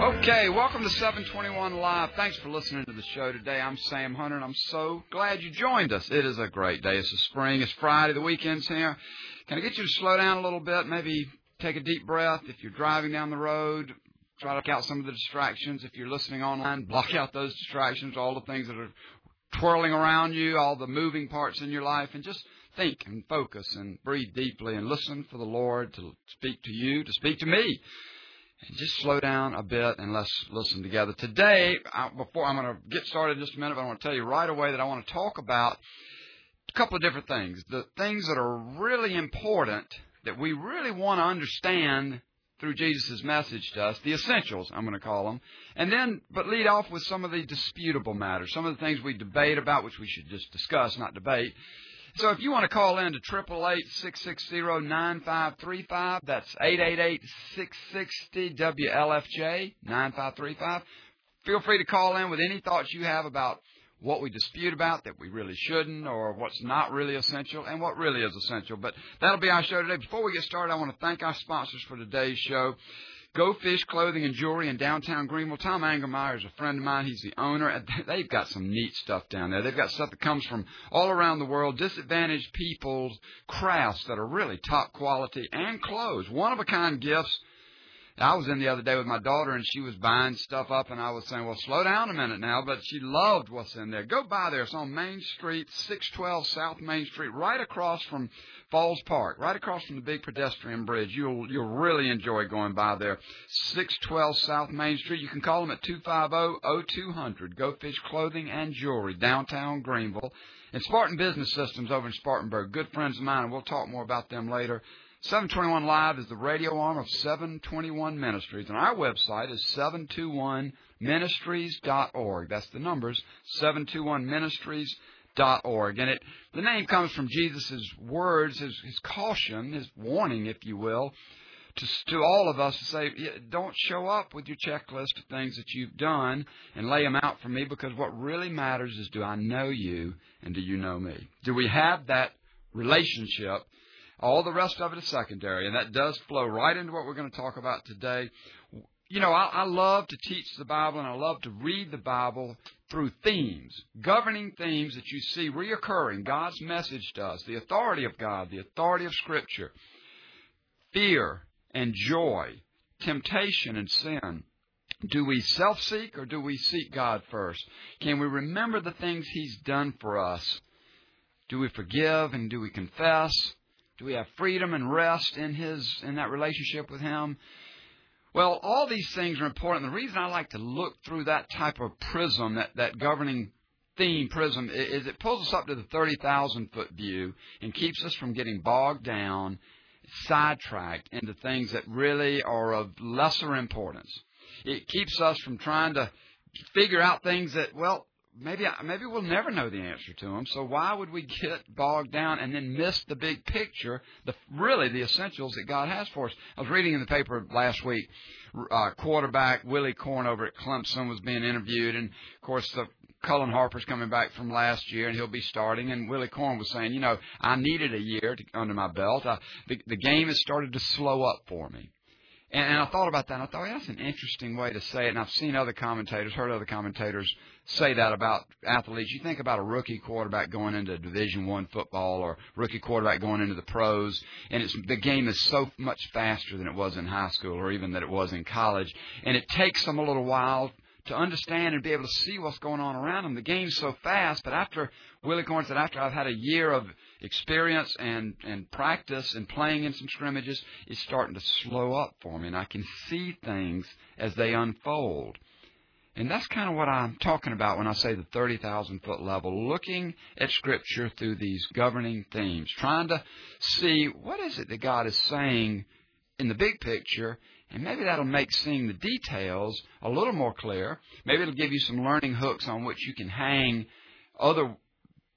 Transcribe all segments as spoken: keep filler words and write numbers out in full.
Okay, welcome to seven twenty-one Live. Thanks for listening to the show today. I'm Sam Hunter, and I'm so glad you joined us. It is a great day. It's the spring. It's Friday. The weekend's here. Can I get you to slow down a little bit? Maybe take a deep breath. If you're driving down the road, try to block out some of the distractions. If you're listening online, block out those distractions, all the things that are twirling around you, all the moving parts in your life, and just think and focus and breathe deeply and listen for the Lord to speak to you, to speak to me. And just slow down a bit and let's listen together. Today, I, before I'm going to get started in just a minute, but I want to tell you right away that I want to talk about a couple of different things. The things that are really important, that we really want to understand through Jesus' message to us, the essentials, I'm going to call them. And then, but lead off with some of the disputable matters, some of the things we debate about, which we should just discuss, not debate. So if you want to call in to eight eight eight, six six zero, nine five three five, that's eight eight eight, six six zero, W L F J, nine five three five. Feel free to call in with any thoughts you have about what we dispute about, that we really shouldn't, or what's not really essential, and what really is essential. But that'll be our show today. Before we get started, I want to thank our sponsors for today's show. Go Fish Clothing and Jewelry in downtown Greenville. Tom Angermeyer is a friend of mine. He's the owner. They've got some neat stuff down there. They've got stuff that comes from all around the world, disadvantaged people's crafts that are really top quality, and clothes, one-of-a-kind gifts. I was in the other day with my daughter, and she was buying stuff up, and I was saying, well, slow down a minute now, but she loved what's in there. Go by there. It's on Main Street, six twelve South Main Street, right across from Falls Park, right across from the big pedestrian bridge. You'll you'll really enjoy going by there. six twelve South Main Street. You can call them at two five zero, zero two zero zero. Go Fish Clothing and Jewelry, downtown Greenville. And Spartan Business Systems over in Spartanburg. Good friends of mine, and we'll talk more about them later. seven twenty-one Live is the radio arm of seven twenty-one Ministries, and our website is seven two one ministries dot org. That's the numbers, seven two one ministries dot org. And it the name comes from Jesus' words, his, his caution, his warning, if you will, to, to all of us to say, don't show up with your checklist of things that you've done and lay them out for me, because what really matters is, do I know you and do you know me? Do we have that relationship? All the rest of it is secondary, and that does flow right into what we're going to talk about today. You know, I, I love to teach the Bible, and I love to read the Bible through themes, governing themes that you see reoccurring, God's message to us, the authority of God, the authority of Scripture, fear and joy, temptation and sin. Do we self-seek or do we seek God first? Can we remember the things He's done for us? Do we forgive and do we confess? Do we have freedom and rest in His in that relationship with Him? Well, all these things are important. The reason I like to look through that type of prism, that, that governing theme prism, is it pulls us up to the thirty thousand foot view and keeps us from getting bogged down, sidetracked into things that really are of lesser importance. It keeps us from trying to figure out things that, well, Maybe maybe we'll never know the answer to them, so why would we get bogged down and then miss the big picture, the really the essentials that God has for us? I was reading in the paper last week, uh, quarterback Willie Corn over at Clemson was being interviewed, and, of course, the Cullen Harper's coming back from last year, and he'll be starting, and Willie Corn was saying, you know, I needed a year to, under my belt. I, the, the game has started to slow up for me. And, and I thought about that, and I thought, well, that's an interesting way to say it, and I've seen other commentators, heard other commentators say that about athletes. You think about a rookie quarterback going into Division One football, or rookie quarterback going into the pros, and it's the game is so much faster than it was in high school or even that it was in college, and it takes them a little while to understand and be able to see what's going on around them. The game's so fast, but after, Willie Corn said, after I've had a year of experience and, and practice and playing in some scrimmages, it's starting to slow up for me, and I can see things as they unfold. And that's kind of what I'm talking about when I say the thirty thousand foot level, looking at Scripture through these governing themes, trying to see what is it that God is saying in the big picture, and maybe that'll make seeing the details a little more clear. Maybe it'll give you some learning hooks on which you can hang other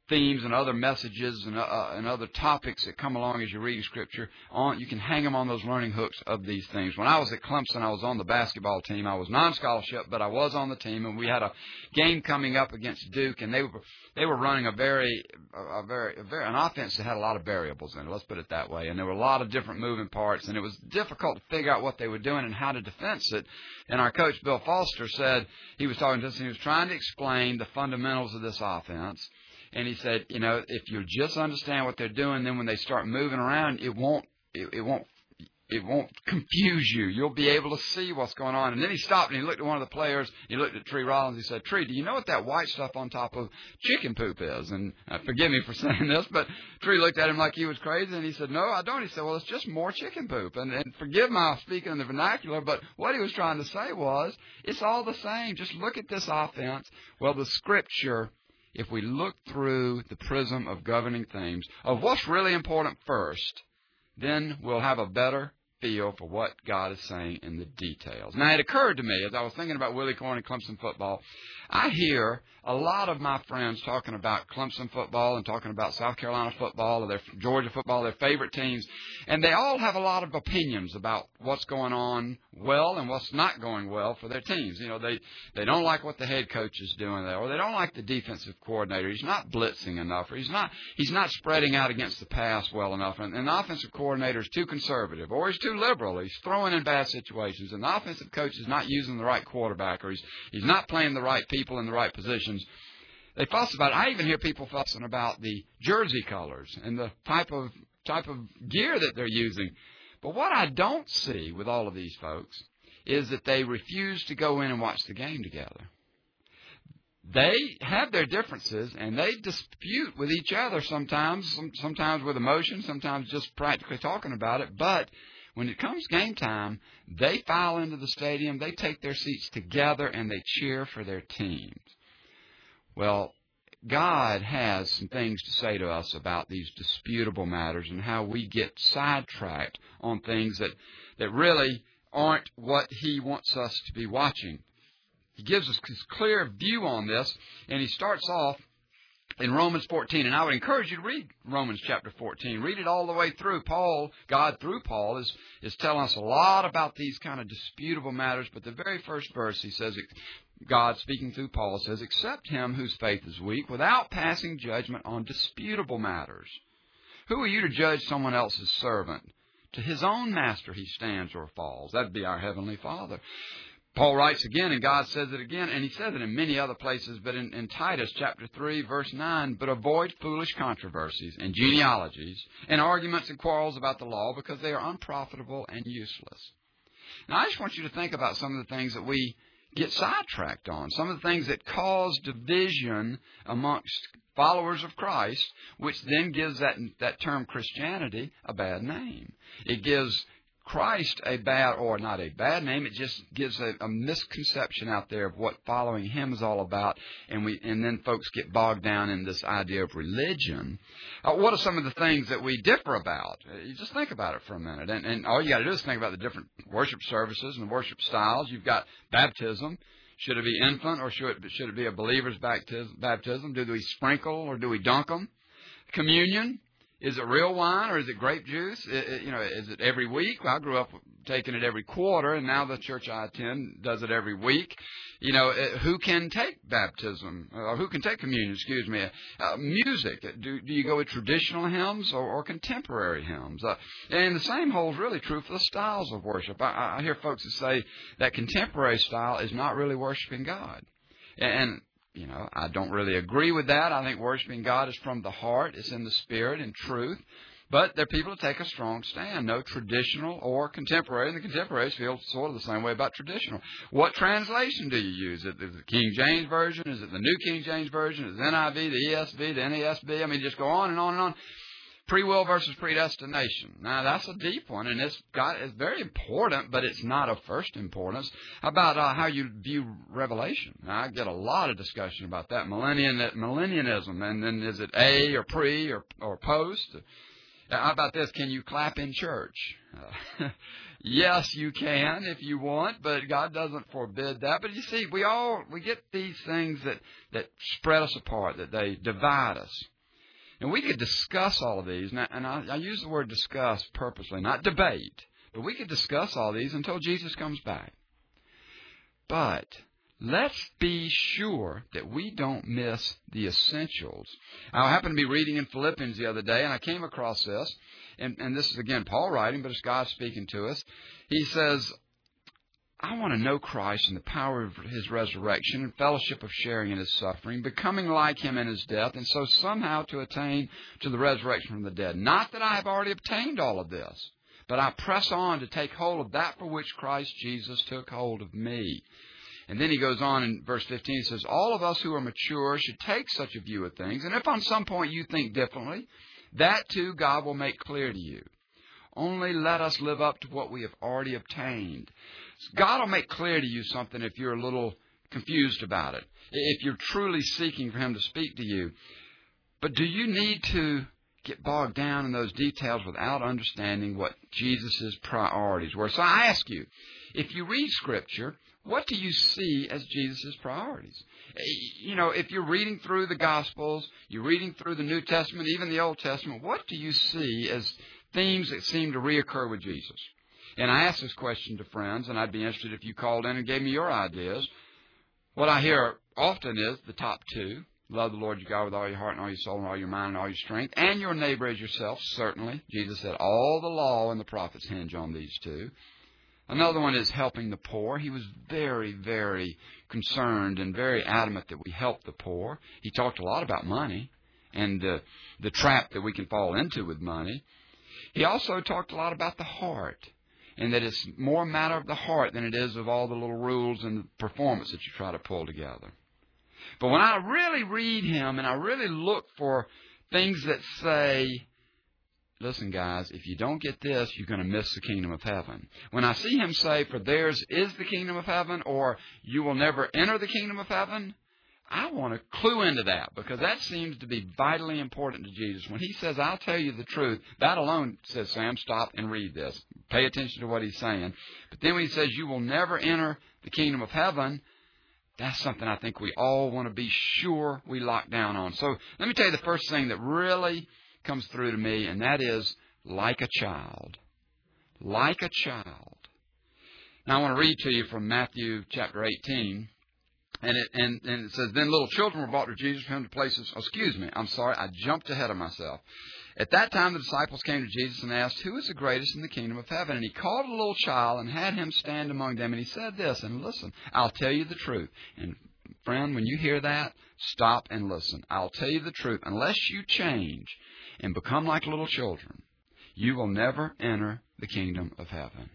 themes and other messages and, uh, and other topics that come along as you're reading Scripture. On you can hang them on those learning hooks of these things. When I was at Clemson, I was on the basketball team. I was non-scholarship, but I was on the team, and we had a game coming up against Duke, and they were they were running a very a very a very an offense that had a lot of variables in it. Let's put it that way. And there were a lot of different moving parts, and it was difficult to figure out what they were doing and how to defense it. And our coach Bill Foster said he was talking to us, and he was trying to explain the fundamentals of this offense. And he said, you know, if you just understand what they're doing, then when they start moving around, it won't, it, it won't, it won't confuse you. You'll be able to see what's going on. And then he stopped and he looked at one of the players. He looked at Tree Rollins. He said, Tree, do you know what that white stuff on top of chicken poop is? And uh, forgive me for saying this, but Tree looked at him like he was crazy. And he said, no, I don't. He said, well, it's just more chicken poop. And, and forgive my speaking in the vernacular, but what he was trying to say was, it's all the same. Just look at this offense. Well, the Scripture, if we look through the prism of governing themes, of what's really important first, then we'll have a better feel for what God is saying in the details. Now, it occurred to me as I was thinking about Willie Corn and Clemson football, I hear a lot of my friends talking about Clemson football and talking about South Carolina football or their Georgia football, their favorite teams, and they all have a lot of opinions about what's going on well and what's not going well for their teams. You know, they, they don't like what the head coach is doing there, or they don't like the defensive coordinator. He's not blitzing enough, or he's not he's not spreading out against the pass well enough, and, and the offensive coordinator is too conservative, or he's too liberal. He's throwing in bad situations, and the offensive coach is not using the right quarterback, or he's he's not playing the right people in the right positions. They fuss about it. I even hear people fussing about the jersey colors and the type of type of gear that they're using. But what I don't see with all of these folks is that they refuse to go in and watch the game together. They have their differences, and they dispute with each other sometimes, sometimes with emotion, sometimes just practically talking about it. But when it comes game time, they file into the stadium, they take their seats together, and they cheer for their teams. Well, God has some things to say to us about these disputable matters and how we get sidetracked on things that, that really aren't what He wants us to be watching. He gives us his clear view on this, and he starts off in Romans fourteen, and I would encourage you to read Romans chapter fourteen. Read it all the way through. Paul, God through Paul, is, is telling us a lot about these kind of disputable matters, but the very first verse, he says, God speaking through Paul says, accept him whose faith is weak without passing judgment on disputable matters. Who are you to judge someone else's servant? To his own master he stands or falls. That'd be our Heavenly Father. Paul writes again, and God says it again, and he says it in many other places, but in, in Titus chapter three, verse nine, but avoid foolish controversies and genealogies and arguments and quarrels about the law, because they are unprofitable and useless. Now, I just want you to think about some of the things that we get sidetracked on, some of the things that cause division amongst followers of Christ, which then gives that, that term Christianity a bad name. It gives Christ a bad, or not a bad name, it just gives a, a misconception out there of what following Him is all about, and we and then folks get bogged down in this idea of religion. Uh, what are some of the things that we differ about? Uh, you just think about it for a minute, and, and all you got to do is think about the different worship services and worship styles. You've got baptism. Should it be infant, or should it, should it be a believer's baptism? Do we sprinkle, or do we dunk them? Communion. Is it real wine, or is it grape juice? It, it, you know, is it every week? Well, I grew up taking it every quarter, and now the church I attend does it every week. You know, it, who can take baptism, or who can take communion, excuse me. Uh, music, do, do you go with traditional hymns or, or contemporary hymns? Uh, and the same holds really true for the styles of worship. I, I hear folks that say that contemporary style is not really worshiping God. And You know, I don't really agree with that. I think worshiping God is from the heart. It's in the spirit and truth. But there are people who take a strong stand. No traditional or contemporary. And the contemporaries feel sort of the same way about traditional. What translation do you use? Is it the King James Version? Is it the New King James Version? Is it N I V, the E S V, the N A S B? I mean, just go on and on and on. Free will versus predestination. Now, that's a deep one, and it's got it's very important, but it's not of first importance. How about uh, how you view Revelation? Now, I get a lot of discussion about that. Millennium, millennianism, and then is it A or pre or, or post? How about this? Can you clap in church? Uh, yes, you can if you want, but God doesn't forbid that. But you see, we all we get these things that, that spread us apart, that they divide us. And we could discuss all of these, and I, and I, I use the word discuss purposely, not debate, but we could discuss all these until Jesus comes back. But let's be sure that we don't miss the essentials. I happened to be reading in Philippians the other day, and I came across this, and, and this is, again, Paul writing, but it's God speaking to us. He says, I want to know Christ and the power of His resurrection and fellowship of sharing in His suffering, becoming like Him in His death, and so somehow to attain to the resurrection from the dead. Not that I have already obtained all of this, but I press on to take hold of that for which Christ Jesus took hold of me. And then he goes on in verse fifteen, he says, all of us who are mature should take such a view of things, and if on some point you think differently, that too God will make clear to you. Only let us live up to what we have already obtained. God will make clear to you something if you're a little confused about it, if you're truly seeking for Him to speak to you. But do you need to get bogged down in those details without understanding what Jesus' priorities were? So I ask you, if you read Scripture, what do you see as Jesus' priorities? You know, if you're reading through the Gospels, you're reading through the New Testament, even the Old Testament, what do you see as themes that seem to reoccur with Jesus? And I ask this question to friends, and I'd be interested if you called in and gave me your ideas. What I hear often is the top two. Love the Lord your God with all your heart and all your soul and all your mind and all your strength, and your neighbor as yourself, certainly. Jesus said all the law and the prophets hinge on these two. Another one is helping the poor. He was very, very concerned and very adamant that we help the poor. He talked a lot about money and uh, the trap that we can fall into with money. He also talked a lot about the heart, and that it's more a matter of the heart than it is of all the little rules and the performance that you try to pull together. But when I really read him and I really look for things that say, listen, guys, if you don't get this, you're going to miss the kingdom of heaven. When I see him say, for theirs is the kingdom of heaven, or you will never enter the kingdom of heaven, I want to clue into that, because that seems to be vitally important to Jesus. When he says, I'll tell you the truth, that alone says, Sam, stop and read this. Pay attention to what he's saying. But then when he says, you will never enter the kingdom of heaven, that's something I think we all want to be sure we lock down on. So let me tell you the first thing that really comes through to me, and that is like a child. Like a child. Now I want to read to you from Matthew chapter eighteen. And it, and, and it says, then little children were brought to Jesus for him to places. Oh, excuse me. I'm sorry. I jumped ahead of myself. At that time, the disciples came to Jesus and asked, who is the greatest in the kingdom of heaven? And he called a little child and had him stand among them. And he said this, and listen, I'll tell you the truth. And friend, when you hear that, stop and listen. I'll tell you the truth. Unless you change and become like little children, you will never enter the kingdom of heaven.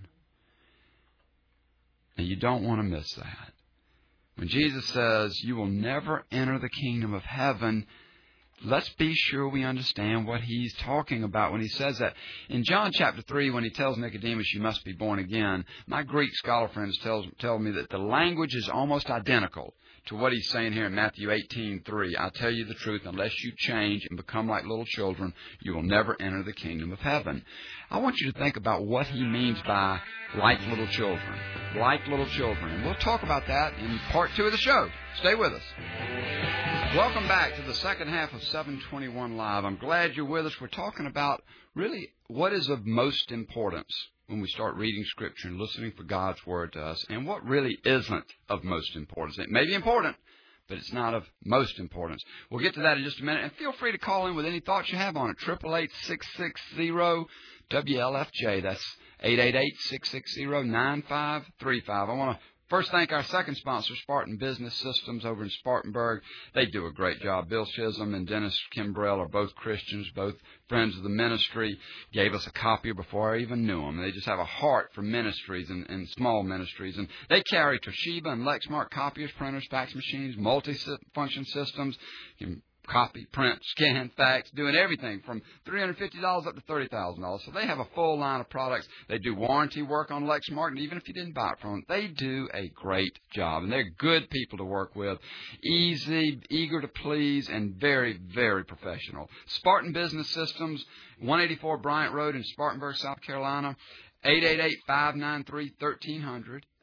And you don't want to miss that. When Jesus says, you will never enter the kingdom of heaven, let's be sure we understand what he's talking about when he says that. In John chapter three, when he tells Nicodemus, you must be born again, my Greek scholar friends tell, tell me that the language is almost identical to what he's saying here in Matthew eighteen three. I tell you the truth, unless you change and become like little children, you will never enter the kingdom of heaven. I want you to think about what he means by like little children. Like little children. And we'll talk about that in part two of the show. Stay with us. Welcome back to the second half of seven twenty-one Live. I'm glad you're with us. We're talking about really what is of most importance when we start reading Scripture and listening for God's Word to us, and what really isn't of most importance. It may be important, but it's not of most importance. We'll get to that in just a minute, and feel free to call in with any thoughts you have on it. eight eight eight, six six zero, W L F J. That's eight eight eight, six six zero, nine five three five. I want to first thank our second sponsor, Spartan Business Systems over in Spartanburg. They do a great job. Bill Chisholm and Dennis Kimbrell are both Christians, both friends of the ministry. Gave us a copier before I even knew them. They just have a heart for ministries and, and small ministries. And they carry Toshiba and Lexmark copiers, printers, fax machines, multi-function systems. You can copy, print, scan, fax, doing everything from three hundred fifty dollars up to thirty thousand dollars. So they have a full line of products. They do warranty work on Lexmark, and even if you didn't buy it from them, they do a great job. And they're good people to work with, easy, eager to please, and very, very professional. Spartan Business Systems, one eighty-four Bryant Road in Spartanburg, South Carolina. eight eight eight, five nine three, one three zero zero,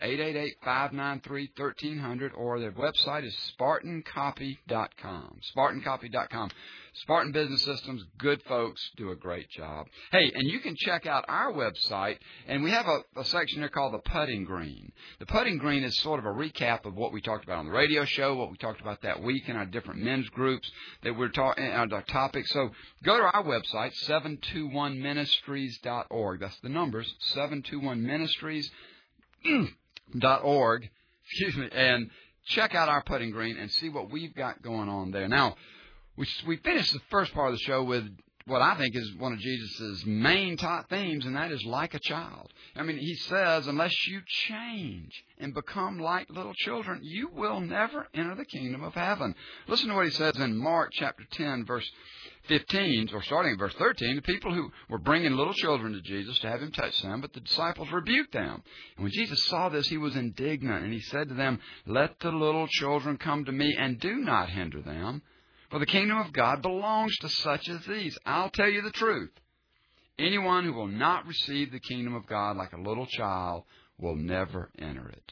eight eight eight, five nine three, one three zero zero, or their website is Spartan Copy dot com. Spartan Copy dot com. Spartan Business Systems, good folks, do a great job. Hey, and you can check out our website, and we have a, a section there called the Putting Green. The Putting Green is sort of a recap of what we talked about on the radio show, what we talked about that week in our different men's groups that we're talking on our topics. So go to our website, seven two one ministries dot org. That's the numbers, seven two one ministries dot org. Excuse me, and check out our Putting Green and see what we've got going on there. Now, We, we finished the first part of the show with what I think is one of Jesus' main top themes, and that is like a child. I mean, he says, unless you change and become like little children, you will never enter the kingdom of heaven. Listen to what he says in Mark chapter ten, verse fifteen, or starting at verse thirteen. The people who were bringing little children to Jesus to have him touch them, but the disciples rebuked them. And when Jesus saw this, he was indignant, and he said to them, let the little children come to me, and do not hinder them. For the kingdom of God belongs to such as these. I'll tell you the truth. Anyone who will not receive the kingdom of God like a little child will never enter it.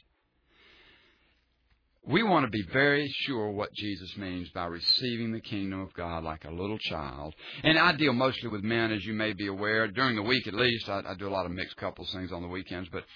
We want to be very sure what Jesus means by receiving the kingdom of God like a little child. And I deal mostly with men, as you may be aware. During the week, at least, I, I do a lot of mixed couples things on the weekends. But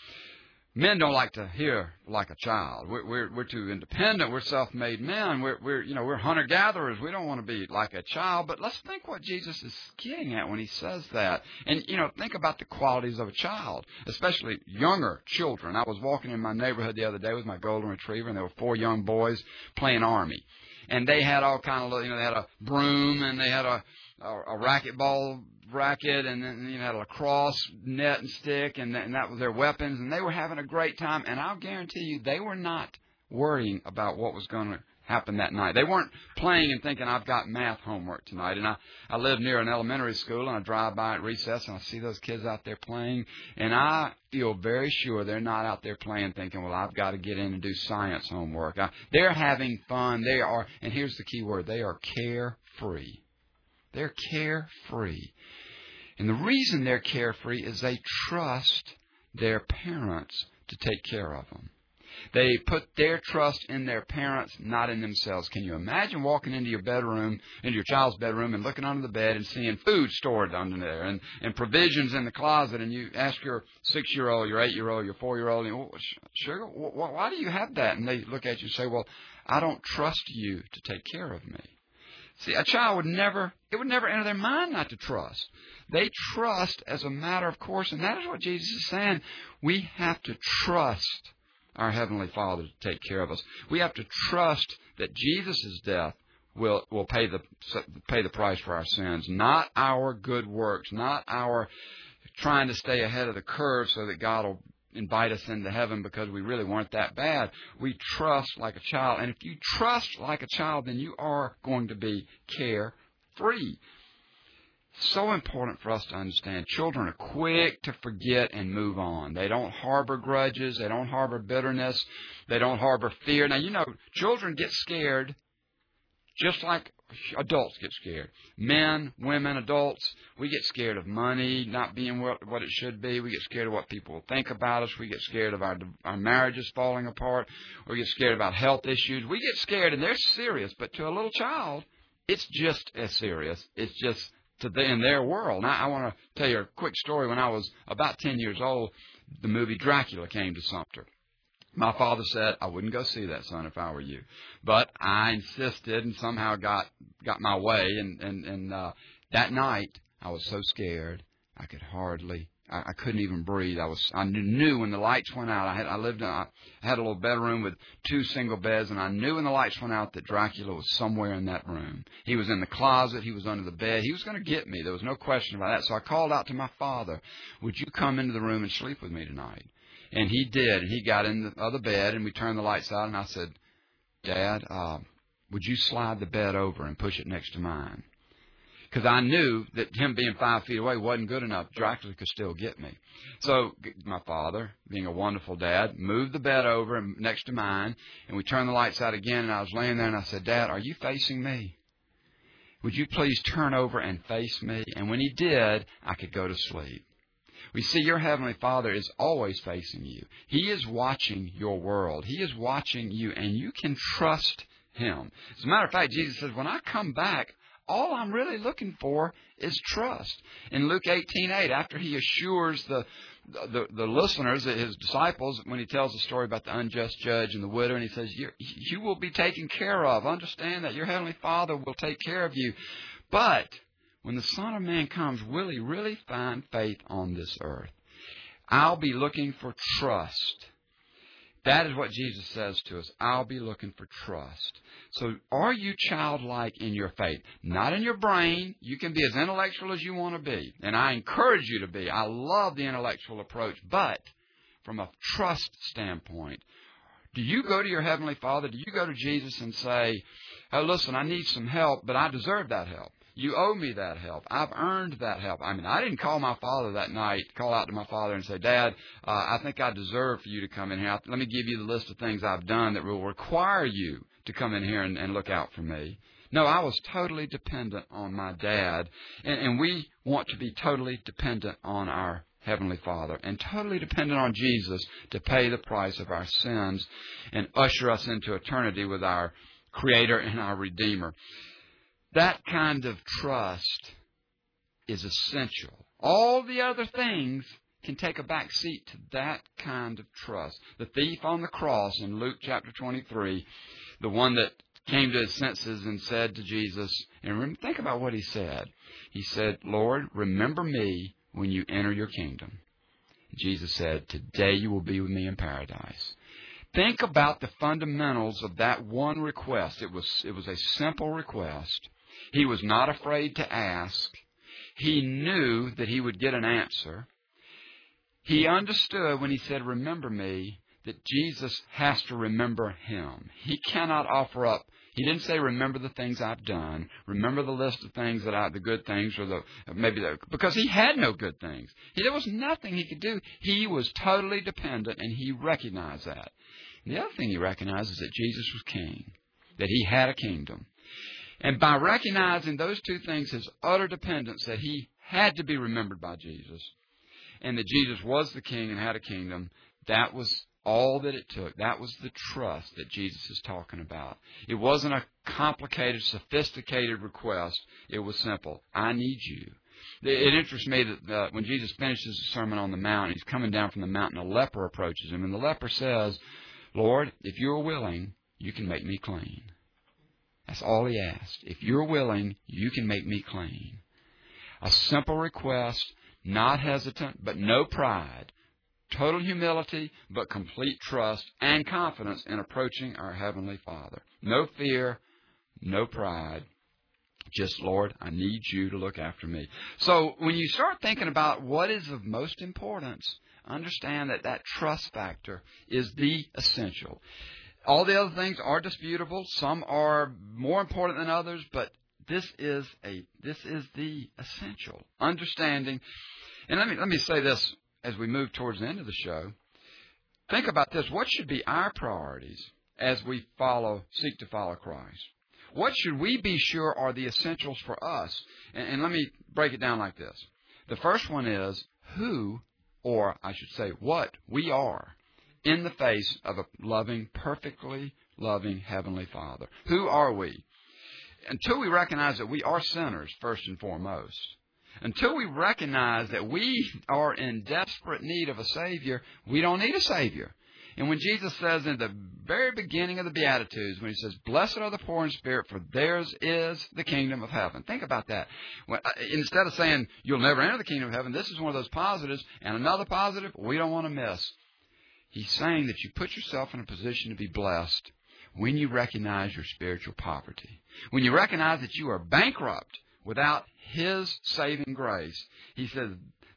men don't like to hear like a child. We're, we're, we're too independent. We're self-made men. We're, we're, you know, we're hunter-gatherers. We don't want to be like a child. But let's think what Jesus is getting at when he says that. And, you know, think about the qualities of a child, especially younger children. I was walking in my neighborhood the other day with my golden retriever, and there were four young boys playing Army. And they had all kind of, you know, they had a broom, and they had a, a, a racquetball racket, and then, you know, had a lacrosse net and stick, and, and that was their weapons, and they were having a great time. And I'll guarantee you, they were not worrying about what was going to happen that night. They weren't playing and thinking, I've got math homework tonight. And I, I live near an elementary school, and I drive by at recess, and I see those kids out there playing, and I feel very sure they're not out there playing thinking, well, I've got to get in and do science homework. I, they're having fun. They are, and here's the key word, they are carefree. They're carefree. And the reason they're carefree is they trust their parents to take care of them. They put their trust in their parents, not in themselves. Can you imagine walking into your bedroom, into your child's bedroom, and looking under the bed and seeing food stored under there and, and provisions in the closet, and you ask your six-year-old, your eight-year-old, your four-year-old, and, oh, sugar, why do you have that? And they look at you and say, well, I don't trust you to take care of me. See, a child would never, it would never enter their mind not to trust. They trust as a matter of course, and that is what Jesus is saying. We have to trust our Heavenly Father to take care of us. We have to trust that Jesus' death will, will pay the, pay the price for our sins, not our good works, not our trying to stay ahead of the curve so that God will invite us into heaven because we really weren't that bad. We trust like a child. And if you trust like a child, then you are going to be carefree. So important for us to understand. Children are quick to forget and move on. They don't harbor grudges. They don't harbor bitterness. They don't harbor fear. Now, you know, children get scared just like adults get scared. Men, women, adults, we get scared of money not being what, what it should be. We get scared of what people will think about us. We get scared of our, our marriages falling apart. We get scared about health issues. We get scared, and they're serious. But to a little child, it's just as serious. It's just to the, in their world. Now, I want to tell you a quick story. When I was about ten years old, the movie Dracula came to Sumter. My father said, I wouldn't go see that, son, if I were you. But I insisted and somehow got got my way. And, and, and uh, that night, I was so scared, I could hardly, I, I couldn't even breathe. I was, I knew when the lights went out, I had, I lived in, I had a little bedroom with two single beds, and I knew when the lights went out that Dracula was somewhere in that room. He was in the closet. He was under the bed. He was going to get me. There was no question about that. So I called out to my father, would you come into the room and sleep with me tonight? And he did. And he got in the other bed, and we turned the lights out, and I said, Dad, uh, would you slide the bed over and push it next to mine? Because I knew that him being five feet away wasn't good enough. Dracula could still get me. So my father, being a wonderful dad, moved the bed over next to mine, and we turned the lights out again, and I was laying there, and I said, Dad, are you facing me? Would you please turn over and face me? And when he did, I could go to sleep. We see your Heavenly Father is always facing you. He is watching your world. He is watching you, and you can trust Him. As a matter of fact, Jesus says, when I come back, all I'm really looking for is trust. In Luke eighteen eight, after He assures the, the, the listeners, His disciples, when He tells the story about the unjust judge and the widow, and He says, you, you will be taken care of. Understand that your Heavenly Father will take care of you. But when the Son of Man comes, will He really find faith on this earth? I'll be looking for trust. That is what Jesus says to us. I'll be looking for trust. So are you childlike in your faith? Not in your brain. You can be as intellectual as you want to be. And I encourage you to be. I love the intellectual approach. But from a trust standpoint, do you go to your Heavenly Father? Do you go to Jesus and say, oh, listen, I need some help, but I deserve that help. You owe me that help. I've earned that help. I mean, I didn't call my father that night, call out to my father and say, Dad, uh, I think I deserve for you to come in here. Let me give you the list of things I've done that will require you to come in here and, and look out for me. No, I was totally dependent on my dad. And, and we want to be totally dependent on our Heavenly Father and totally dependent on Jesus to pay the price of our sins and usher us into eternity with our Creator and our Redeemer. That kind of trust is essential. All the other things can take a back seat to that kind of trust. The thief on the cross in Luke chapter twenty-three, the one that came to his senses and said to Jesus, and think about what he said. He said, Lord, remember me when you enter your kingdom. Jesus said, today you will be with me in paradise. Think about the fundamentals of that one request. It was, it was a simple request. He was not afraid to ask. He knew that he would get an answer. He understood when he said, remember me, that Jesus has to remember him. He cannot offer up. He didn't say, remember the things I've done. Remember the list of things that I, the good things, or the, maybe the, because he had no good things. He, there was nothing he could do. He was totally dependent, and he recognized that. And the other thing he recognized is that Jesus was king, that he had a kingdom. And by recognizing those two things, his utter dependence, that he had to be remembered by Jesus, and that Jesus was the king and had a kingdom, that was all that it took. That was the trust that Jesus is talking about. It wasn't a complicated, sophisticated request. It was simple. I need you. It interests me that uh, when Jesus finishes the Sermon on the Mount, he's coming down from the mountain, a leper approaches him, and the leper says, Lord, if you're willing, you can make me clean. That's all he asked. If you're willing, you can make me clean. A simple request, not hesitant, but no pride. Total humility, but complete trust and confidence in approaching our Heavenly Father. No fear, no pride. Just, Lord, I need you to look after me. So when you start thinking about what is of most importance, understand that that trust factor is the essential. All the other things are disputable. Some are more important than others, but this is a this is the essential understanding. And let me let me say this as we move towards the end of the show. Think about this. What should be our priorities as we follow, seek to follow Christ? What should we be sure are the essentials for us? And, and let me break it down like this. The first one is who, or I should say what, we are in the face of a loving, perfectly loving Heavenly Father. Who are we? Until we recognize that we are sinners, first and foremost, until we recognize that we are in desperate need of a Savior, we don't need a Savior. And when Jesus says in the very beginning of the Beatitudes, when he says, blessed are the poor in spirit, for theirs is the kingdom of heaven. Think about that. When, instead of saying, you'll never enter the kingdom of heaven, this is one of those positives, and another positive we don't want to miss. He's saying that you put yourself in a position to be blessed when you recognize your spiritual poverty. When you recognize that you are bankrupt without His saving grace. He says,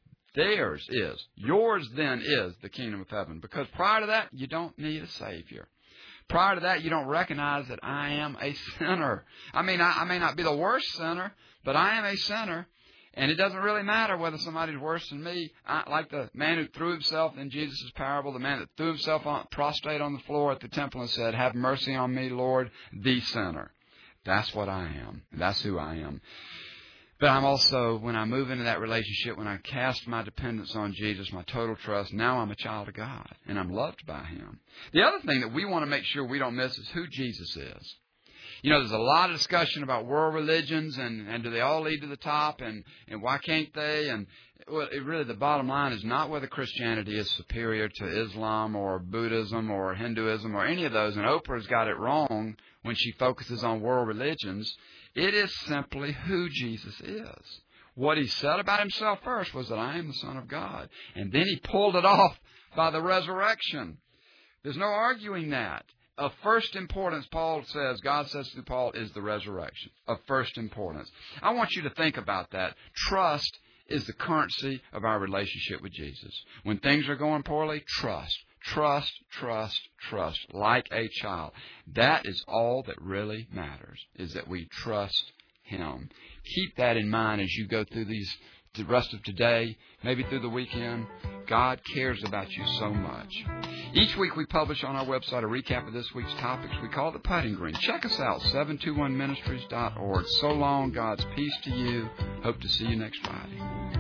theirs is, yours then is the kingdom of heaven. Because prior to that, you don't need a Savior. Prior to that, you don't recognize that I am a sinner. I mean, I, I may not be the worst sinner, but I am a sinner. And it doesn't really matter whether somebody's worse than me. I, like the man who threw himself in Jesus' parable, the man that threw himself on, prostrate on the floor at the temple and said, have mercy on me, Lord, the sinner. That's what I am. That's who I am. But I'm also, when I move into that relationship, when I cast my dependence on Jesus, my total trust, now I'm a child of God, and I'm loved by Him. The other thing that we want to make sure we don't miss is who Jesus is. You know, there's a lot of discussion about world religions, and, and do they all lead to the top, and, and why can't they? And well, it really, the bottom line is not whether Christianity is superior to Islam or Buddhism or Hinduism or any of those, and Oprah's got it wrong when she focuses on world religions. It is simply who Jesus is. What He said about Himself first was that I am the Son of God. And then He pulled it off by the resurrection. There's no arguing that. Of first importance, Paul says, God says through Paul, is the resurrection. Of first importance. I want you to think about that. Trust is the currency of our relationship with Jesus. When things are going poorly, trust. Trust, trust, trust, like a child. That is all that really matters, is that we trust Him. Keep that in mind as you go through these, the rest of today, maybe through the weekend. God cares about you so much. Each week we publish on our website a recap of this week's topics. We call it the Putting Green. Check us out, seven two one ministries dot org. So long, God's peace to you. Hope to see you next Friday.